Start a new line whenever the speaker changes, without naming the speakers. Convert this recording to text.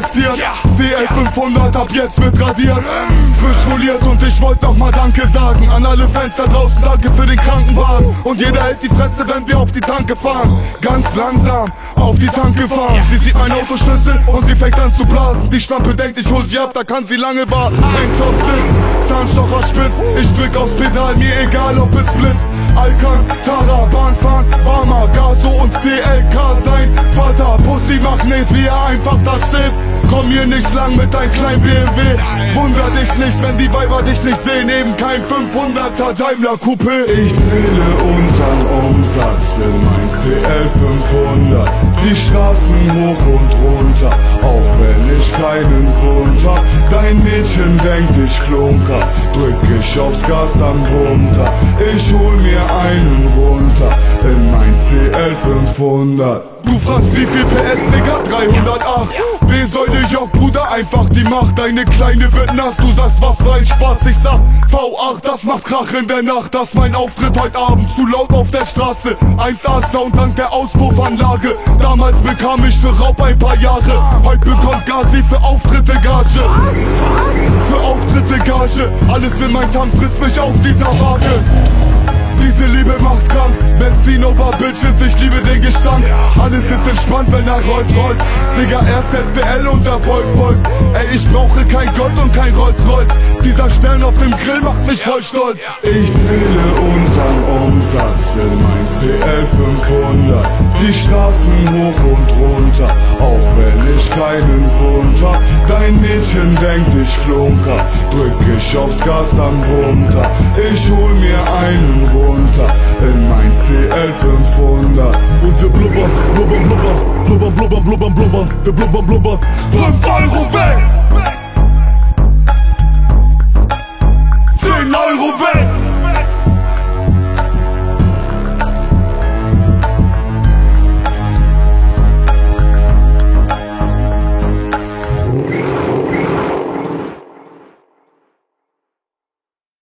investiert. CL 500 ab jetzt wird radiert. Frisch foliert und ich wollte noch mal Danke sagen an alle Fans da draußen, danke für den Krankenwagen. Und jeder hält die Fresse, wenn wir auf die Tanke fahren. Ganz langsam auf die Tanke fahren. Sie sieht mein Autoschlüssel und sie fängt an zu blasen. Die Schlampe denkt, ich hol sie ab, da kann sie lange warten. Tanktop sitzt, Zahnstocher spitz. Ich drück aufs Pedal, mir egal ob es blitzt. Alcantara, Bahnfahren, warmer, Gaso und CLK sein Vater. Pussy-Magnet, wie er einfach da steht. Komm hier nicht lang mit deinem kleinen BMW. Wunder dich nicht, wenn die Weiber dich nicht sehen. Eben kein 500er Daimler Coupé. Ich zähle unseren Umsatz in mein CL 500. Die Straßen hoch und runter, auch wenn ich keinen Grund hab. Dein Mädchen denkt, ich flunker, drück ich aufs Gas, dann brummt er. Ich hol mir einen runter in mein CL 500. Du fragst wie viel PS, Digga? 308. B-Säule, Jock, Bruder, einfach die Macht. Deine Kleine wird nass, du sagst, was für ein Spaß. Ich sag, V8, das macht Krach in der Nacht. Das mein Auftritt heute Abend, zu laut auf der Straße. 1A-Sound dank der Auspuffanlage. Damals bekam ich für Raub ein paar Jahre. Heute bekommt Gazi für Auftritte Gage. Für Auftritte Gage. Alles in mein Tank frisst mich auf dieser Waage. Diese Liebe macht krank, Benzin over Bitches, ich liebe den Gestank. Alles ist entspannt, wenn er rollt. Digga, erst der CL und Erfolg folgt. Ey, ich brauche kein Gold und kein Rolls-Royce. Dieser Stern auf dem Grill macht mich voll stolz. Ich zähle unseren Umsatz in mein CL 500. Die Straßen hoch und runter, auch wenn ich keinen Grund hab. Dein Mädchen denkt, ich flunker, drück ich aufs Gas, dann brummt er. Ich hol mir einen runter in mein CL 500. Und wir blubbern, blubbern, blubbern, blubbern, blubbern, blubbern, blubbern. Wir blubbern, blubbern. 5 € weg!